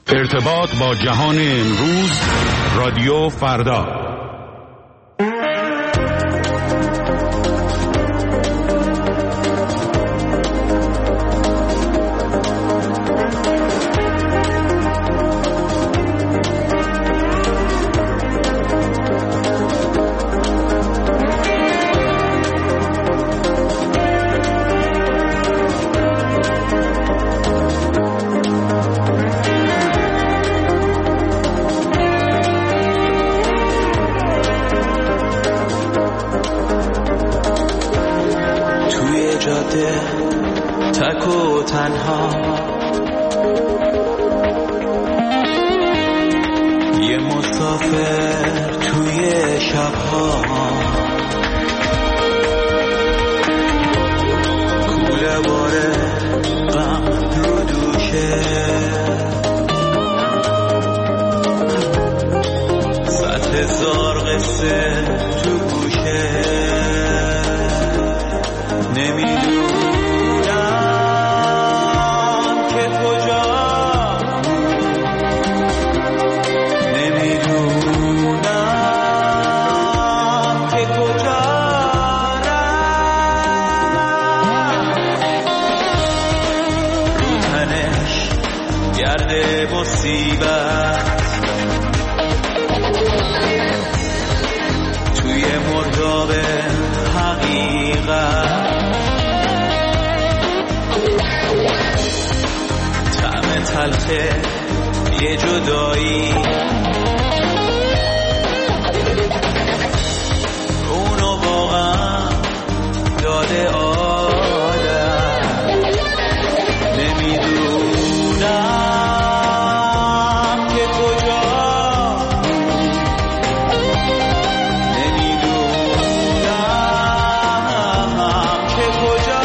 ارتباط با جهان امروز، رادیو فردا. تک و تنها یه مسافر توی شبها، کوله باره غم رو دوشه، صد هزار قصه تو گوشه، نمیدونم که کجا، نمیدونم که کجا رفت، رو تنش گرد مصیبت، توی مرداب حقیقت، طعم تلخه یه جدایی، اونو واقعا داده آدم، نمیدونم که کجا، نمیدونم که کجا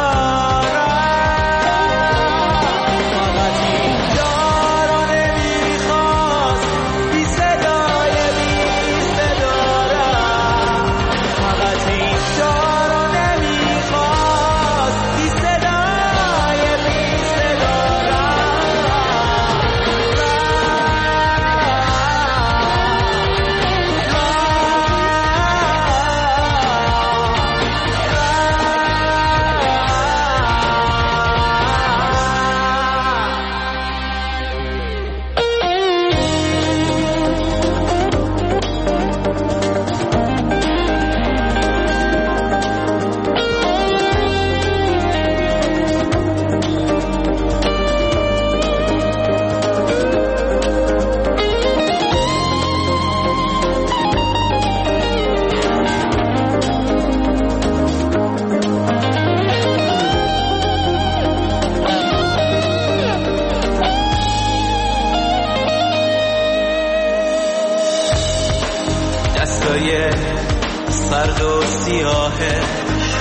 دستای سرد و سیاهش،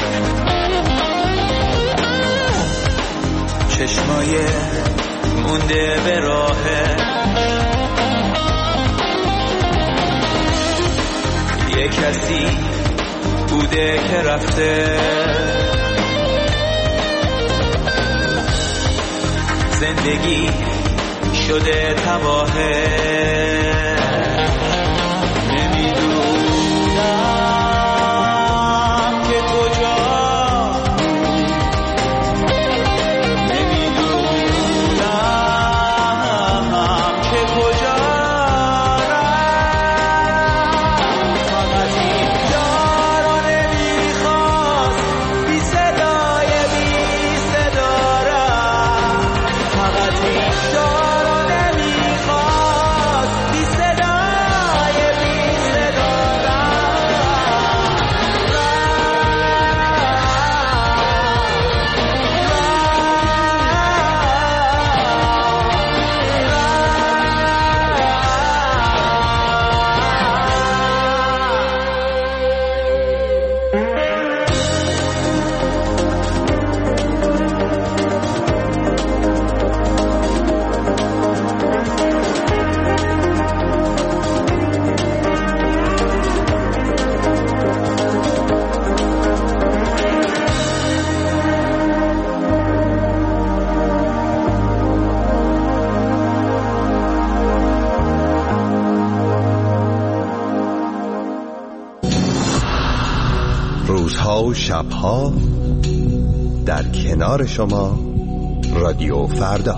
چشمای مونده به راهش، یه کسی بوده که رفته، زندگی شده تباهه، نمیدونم که کجا، نمیدونم که کجا رفت، فقط این یارو نمیخواست بی صدای بی صدا رفت، فقط این یارو نمیخواست بی صدا روزها و شبها در کنار شما رادیو فردا.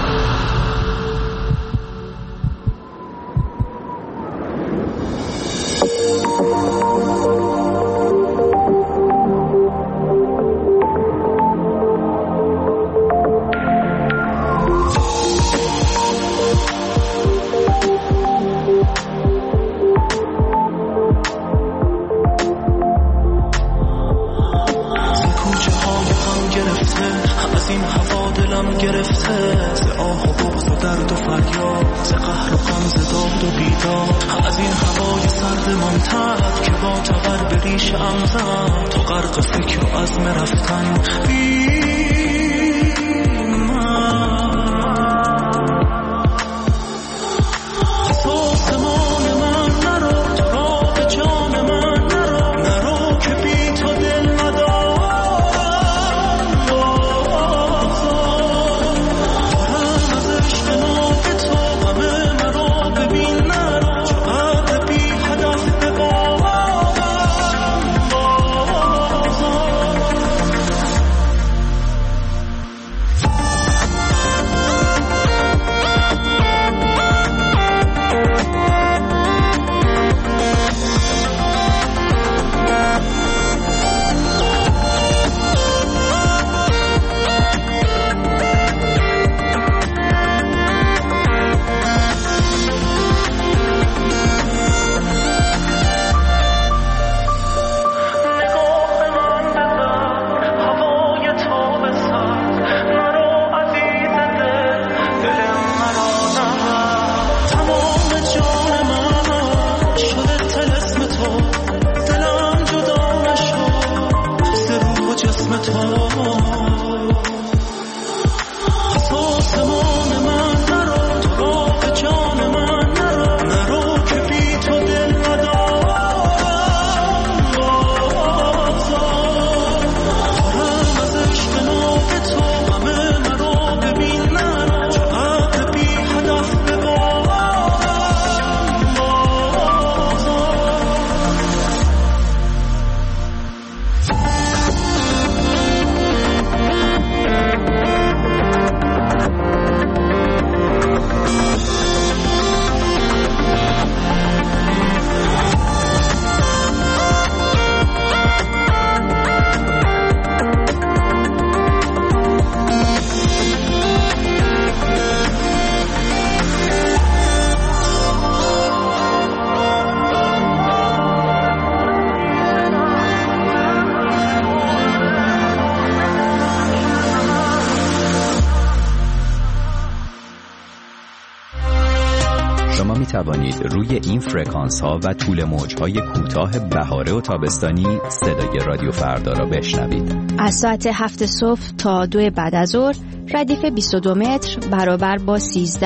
توانید روی این فرکانس ها و طول موج های کوتاه بهاره و تابستانی صدای رادیو فردا را بشنوید. از ساعت 7 صبح تا 2 بعد از ظهر ردیف 22 متر برابر با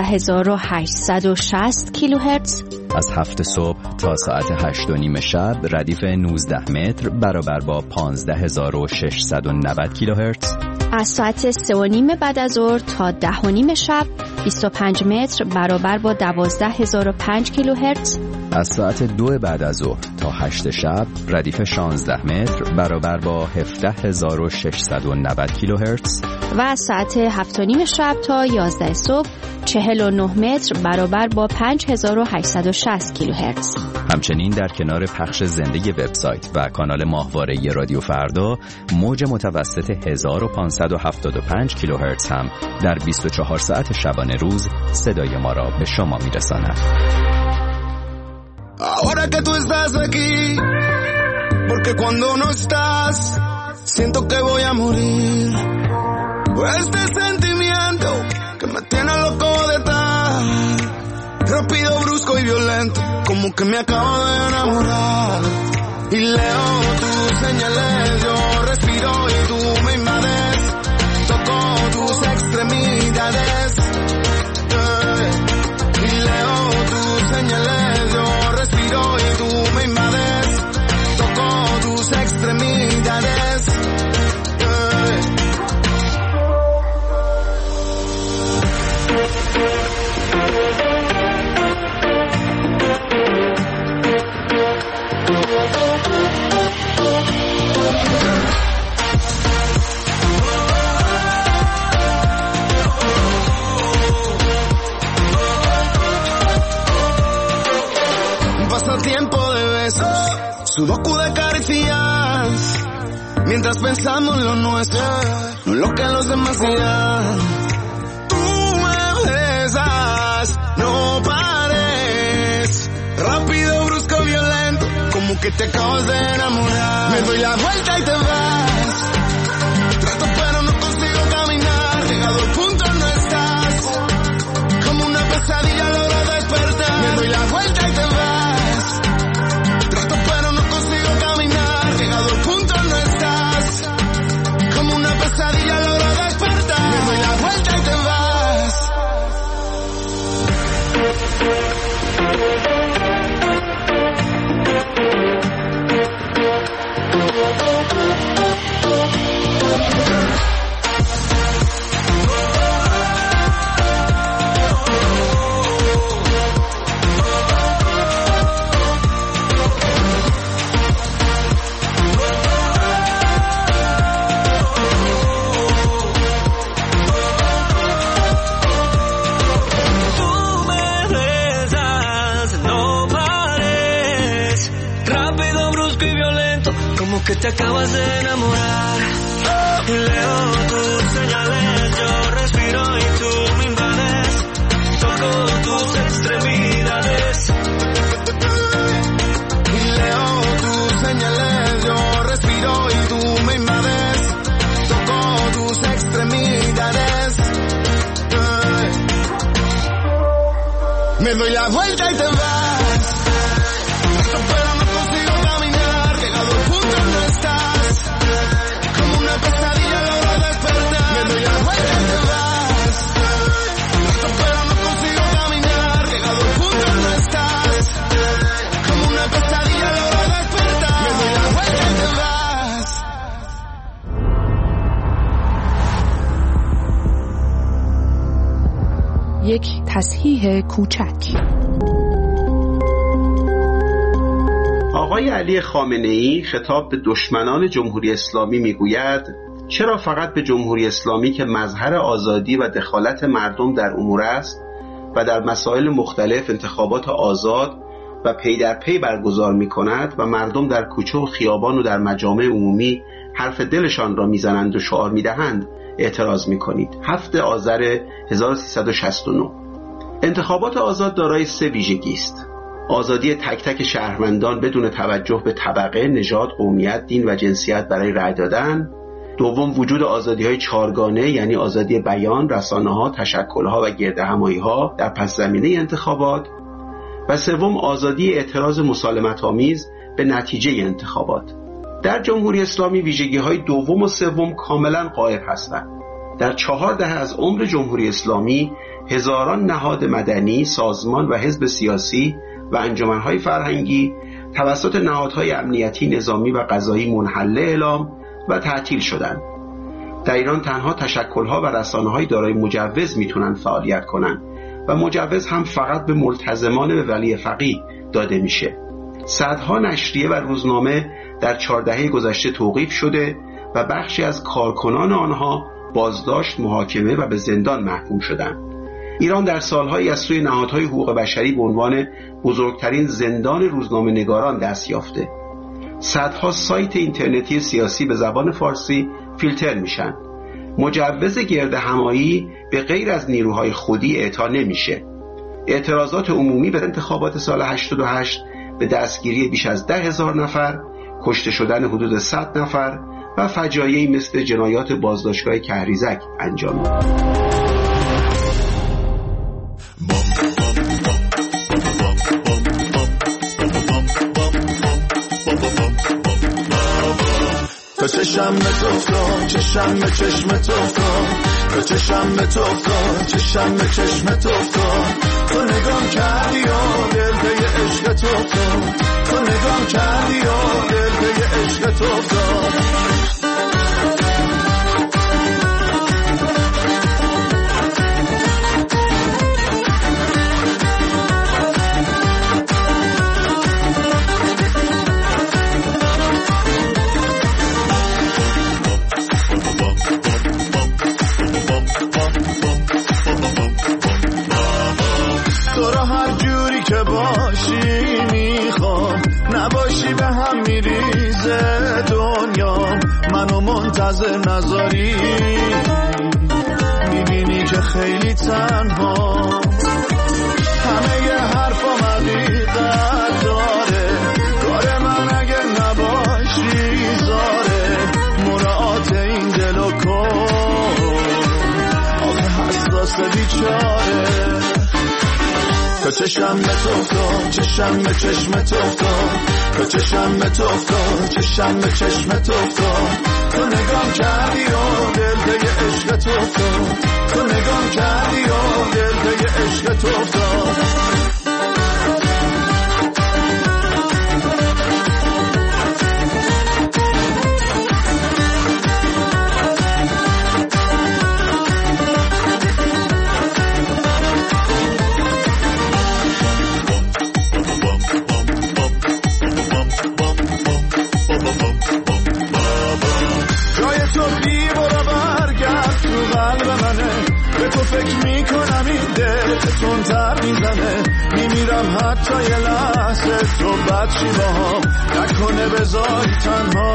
13860 کیلوهرتز. از 7 صبح تا ساعت 8:30 شب ردیف 19 متر برابر با 15690 کیلوهرتز. از ساعت 3:30 بعد از ظهر تا 10:30 شب 25 متر برابر با 12005 کیلوهرتز. از ساعت 2 بعد از ظهر تا 8 شب ردیف 16 متر برابر با 17690 کیلوهرتز. و از ساعت 7:30 شب تا 11 صبح 49 متر برابر با 5860 کیلوهرتز. همچنین در کنار پخش زنده وبسایت و کانال ماهواره رادیو فردا موج متوسط 1575 کیلوهرتز هم در 24 ساعت شبانه روز صدای ما را به شما میرساند. Ahora que tú estás aquí, porque cuando no estás, siento que voy a morir. Este sentimiento que me tiene loco de tal, rápido, brusco y violento, como que me acabo de enamorar. Y leo tus señales, yo respiro y tú me invades, toco tus extremidades. Y leo tus señales, yo respiro y tú me invades, toco tus extremidades. sudoku de caricias, mientras pensamos en lo nuestro, no en lo que los demás dirán. Tú me besas, no pares, rápido, brusco, violento, como que te acabas de enamorar. Me doy la vuelta y te vas, trato pero no consigo caminar, llegado al punto no estás, como una pesadilla logro despertar. Me doy la vuelta y te vas, trato pero no consigo caminar, llegado al punto no estás, como una pesadilla logro despertar. Me doy la vuelta y te vas. Que te acabas de enamorar. Y leo tus señales, yo respiro y tú me invades. Toco tus extremidades. Y leo tus señales, yo respiro y tú me invades. Toco tus extremidades. Me doy la vuelta y te vas. Pero no consigo caminar, llegado al punto no estás, como una pesadilla logro despertar. Me doy la vuelta y te vas, pero no consigo caminar, llegado al punto no estás, como una pesadilla logro despertar. Me doy la vuelta y te vas. یک تصحیح کوچک. آقای علی خامنه‌ای خطاب به دشمنان جمهوری اسلامی میگوید چرا فقط به جمهوری اسلامی که مظهر آزادی و دخالت مردم در امور است و در مسائل مختلف انتخابات آزاد و پی در پی برگزار می‌کند و مردم در کوچه و خیابان و در مجامع عمومی حرف دلشان را میزنند و شعار میدهند اعتراض می‌کنید؟ 7 آذر 1369. انتخابات آزاد دارای 3 ویژگی است: آزادی تک تک شهروندان بدون توجه به طبقه، نژاد، قومیت، دین و جنسیت برای رأی دادن. دوم، وجود آزادی‌های 4گانه، یعنی آزادی بیان، رسانه‌ها، تشکل‌ها و گردهمایی‌ها در پس زمینه انتخابات. و سوم، آزادی اعتراض مسالمت‌آمیز به نتیجه انتخابات. در جمهوری اسلامی ویژگی‌های دوم و سوم کاملاً غایب هستند. در 4 دهه از عمر جمهوری اسلامی هزاران نهاد مدنی، سازمان و حزب سیاسی و انجمن‌های فرهنگی توسط نهادهای امنیتی، نظامی و قضایی منحله اعلام و تعطیل شدند. در ایران تنها تشکل‌ها و رسانه‌های دارای مجوز میتونن فعالیت کنن و مجوز هم فقط به ملتزمان به ولی فقیه داده میشه. صدها نشریه و روزنامه در 4 دهه گذشته توقیف شده و بخشی از کارکنان آنها بازداشت، محاکمه و به زندان محکوم شدند. ایران در سالهایی از سوی نهادهای حقوق بشری به عنوان بزرگترین زندان روزنامه نگاران دست یافته. صدها سایت اینترنتی سیاسی به زبان فارسی فیلتر میشن. مجوز گردهمایی به غیر از نیروهای خودی اعطا نمیشه. اعتراضات عمومی به انتخابات سال 88 به دستگیری بیش از 10,000 نفر، کشته شدن حدود 100 نفر و فجایعی مثل جنایات بازداشتگاه کهریزک انجام داد. تا چشم به تو افتاد، چشم به چشم تو افتاد، تا چشم به تو افتاد، چشم به چشم تو افتاد، تو نگام کردی و دل به عشق تو افتاد، تو نگام کردی و دل به عشق تو افتاد. باشی میخوام، نباشی به هم لحظه نذاری میبینی که خیلی تنها همه ی حرفم حقیقت داره کار من اگه نباشی زاره مراعات این دل و کن آخه حساس بیچاره تو چشم به تو افتاد چشم به چشم تو افتاد تو چشم به تو افتاد چشم به چشم تو افتاد تو نگام کردی و دل به عشق تو افتاد تو نگام کردی و دل به عشق تو افتاد فکر میکنم این دل تندتر میزنه میمیرم حتی یه لحظه تو بچی باهم نکنه بذاری تنها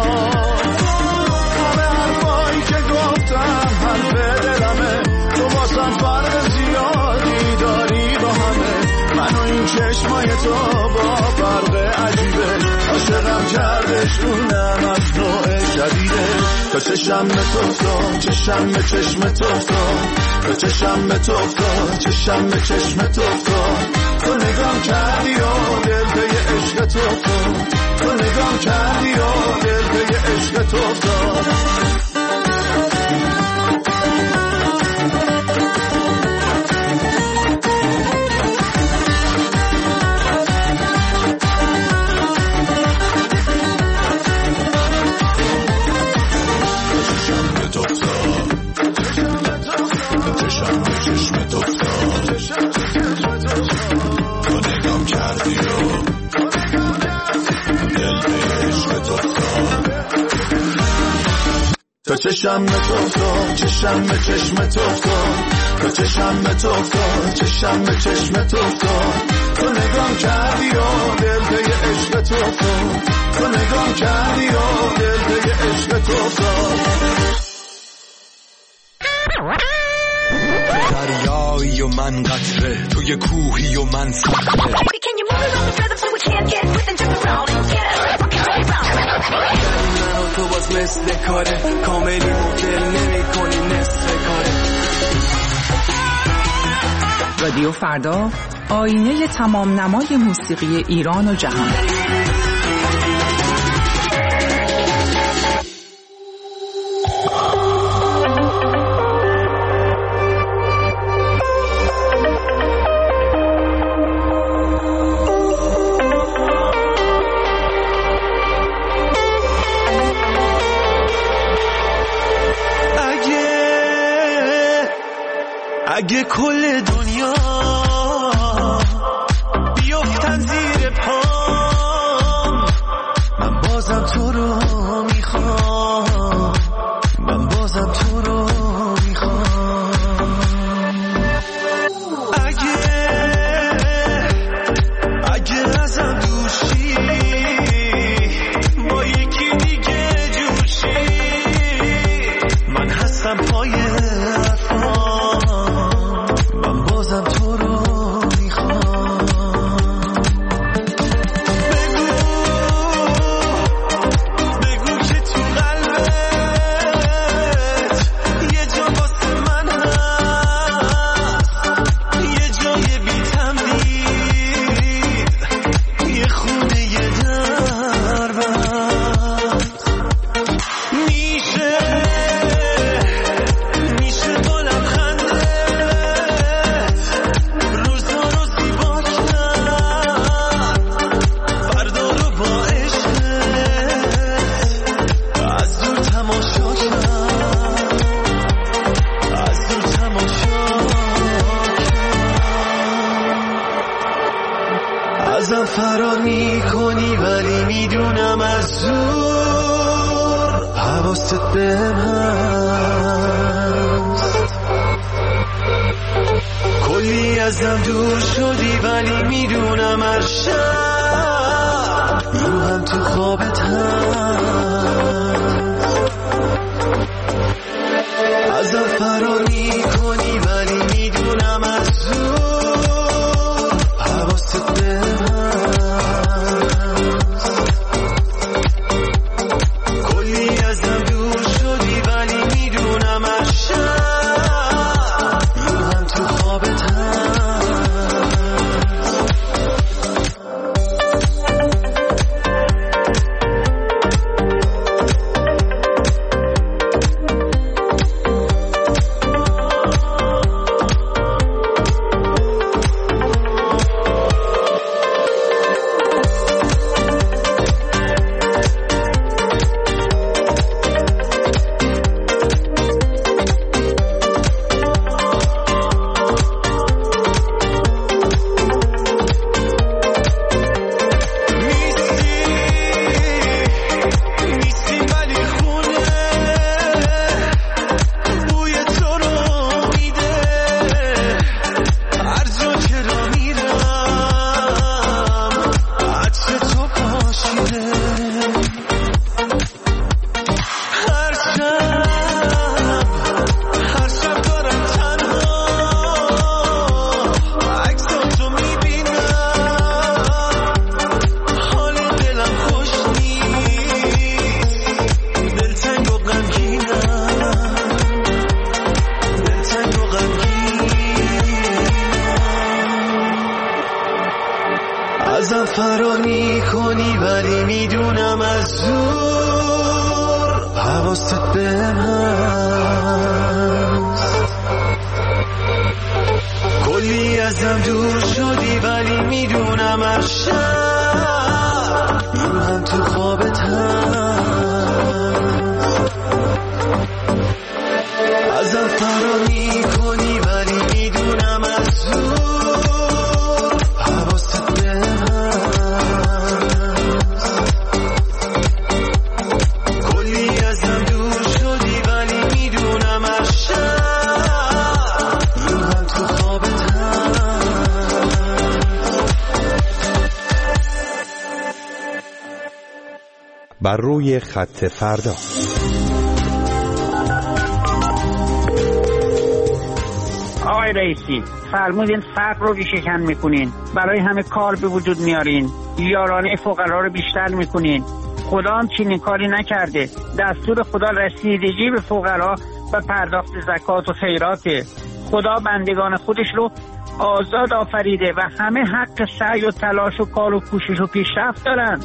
همه حرفایی که گفتم حرف دلمه تو واسم فرق زیادی داری با همه من و این چشمای تو با فرق عجیبه عاشقم کردش اونم از نوع جدیده تو چشم به تو افتاد چشم به چشم تو افتاد تو چشم به تو افتاد چشم به چشم تو افتاد تو نگام کردی و دل به عشق تو افتاد تو نگام کردی و دل به عشق تو افتاد تو چشم به تو افتاد چشم به چشم تو افتاد تو چشم به تو افتاد چشم به چشم تو افتاد تو نگام کردی و دل به عشق تو افتاد تو نگام کردی و دل به عشق تو افتاد دریایی و من قطره توی کوهی و من صخره تو باز مثل کاره کاملی مدل نمی کنی نصف کاره رادیو فردا آینه تمام نمای موسیقی ایران و جهان اگه کل دنیا بیفتن زیر پام من بازم تو رو میخوام من بازم تو رو میخوام اگه ازم دوشی با یکی دیگه جوشی من هستم پای ازم فرار میکنی ولی میدونم از زور حواست بهم هست کلی ازم دور شدی ولی میدونم هر شب روحم تو خوابت هست ازم فرار میکنی ولی میدونم از زور حواست به من کلی ازم دور شدی ولی میدونم از شب روحم تو خوابتم ازم فرار میکنی ولی میدونم از زور حواست به من کلی ازم دور شدی ولی میدونم از شب روحم تو خوابتم ازم فرار میکنی ولی میدونم از زور حواست به من کلی ازم دور شدی ولی میدونم از شب روحم تو خوابتم بر روی خط فردا. آقای رئیسی فرمودین فقر رو ریشه‌کن میکنین، برای همه کار به وجود میارین، یارانه فقرا رو بیشتر میکنین. خدا هم چنین کاری نکرده. دستور خدا رسیدگی به فقرا و پرداخت زکات و خیراته. خدا بندگان خودش رو آزاد آفریده و همه حق سعی و تلاش و کار و کوشش و پیشرفت دارن.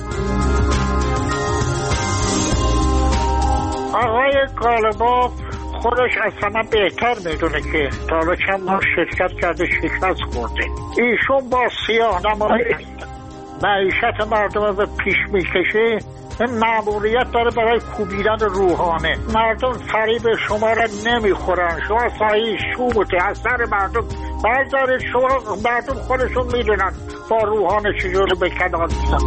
آقای قالباف خودش از همه بهتر میدونه که تا حالا چند ماه شرکت کرده شکست خورده. ایشون با سیاه‌نمایی معیشت مردم رو به پیش میکشه، مأموریت داره برای کوبیدن روحانه. مردم فریب شما را نمیخورن، شما سایه شومته از سر مردم بردارید. شما مردم خودشون میدونن با روحانه چجوری به کنار میزن.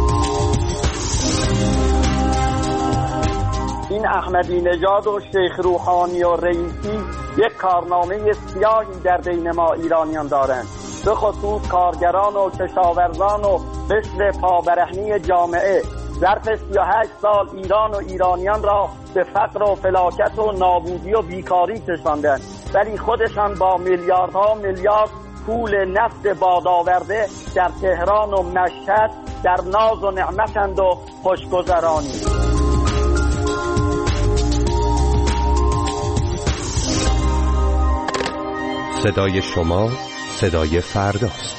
این احمدی نژاد و شیخ روحانی و رئیسی یک کارنامه سیاهی در بین ما ایرانیان دارند، به خصوص کارگران و کشاورزان و قشر پابرهنی جامعه. ظرف 38 سال ایران و ایرانیان را به فقر و فلاکت و نابودی و بیکاری کشاندند، ولی خودشان با میلیاردها میلیارد پول نفت بادآورده در تهران و مشهد در ناز و نعمتند و خوشگذرانی. صدای شما صدای فرداست.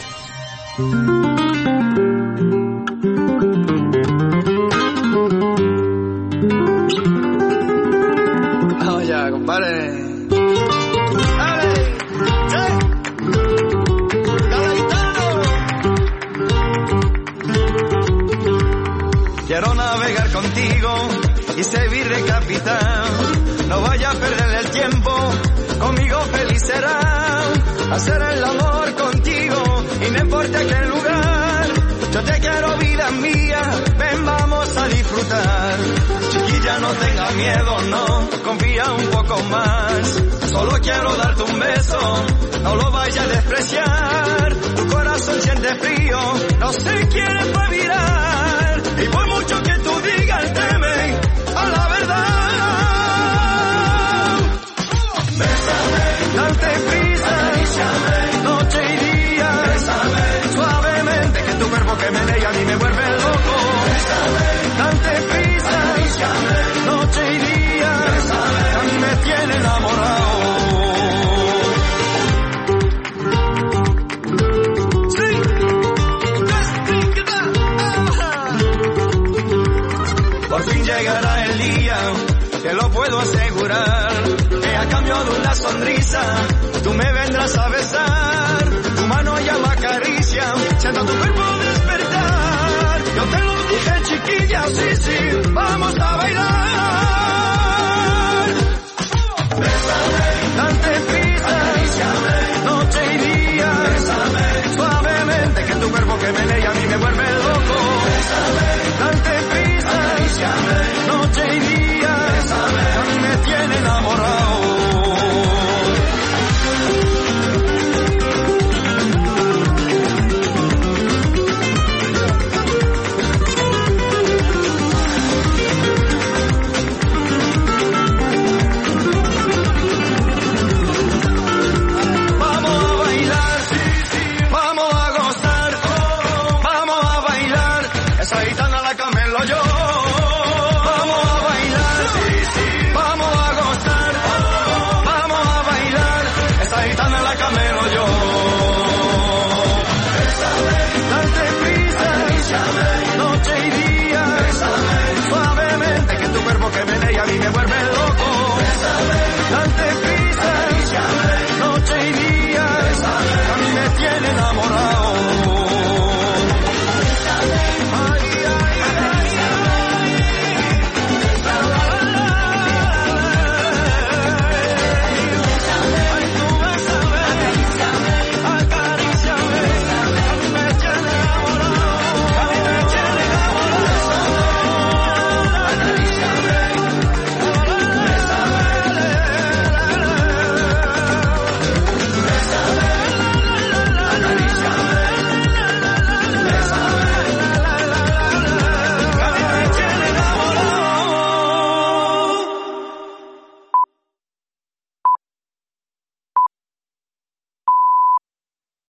Quiero navegar contigo y servir de capitán. No vaya a perder el tiempo, conmigo feliz será. Hacer el amor contigo y no importa qué lugar. Yo te quiero, vida mía, ven vamos a disfrutar. Chiquilla no tengas miedo, no, confía un poco más. Solo quiero darte un beso, no lo vayas a despreciar. Tu corazón siente frío, no se quiere virar. Y por mucho que tú digas temen a la verdad. brisa, tú me vendrás a besar, tu mano ya me acaricia, siento tu cuerpo despertar. Yo te lo dije, chiquilla, sí, sí, vamos a bailar.